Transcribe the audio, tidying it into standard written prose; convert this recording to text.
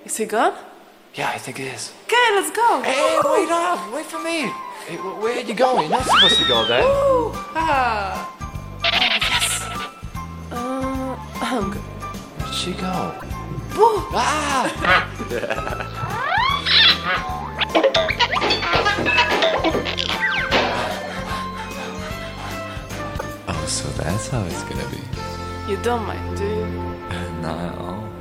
Is he gone? Yeah, I think it is. Okay, let's go. Hey, wait up! Wait for me! Hey, where are you going? You're not supposed to go there. Ooh, ah. Oh, yes. Hung. Where'd she go? Woo. Ah! Oh, so that's how it's gonna be. You don't mind, do you? Not at all.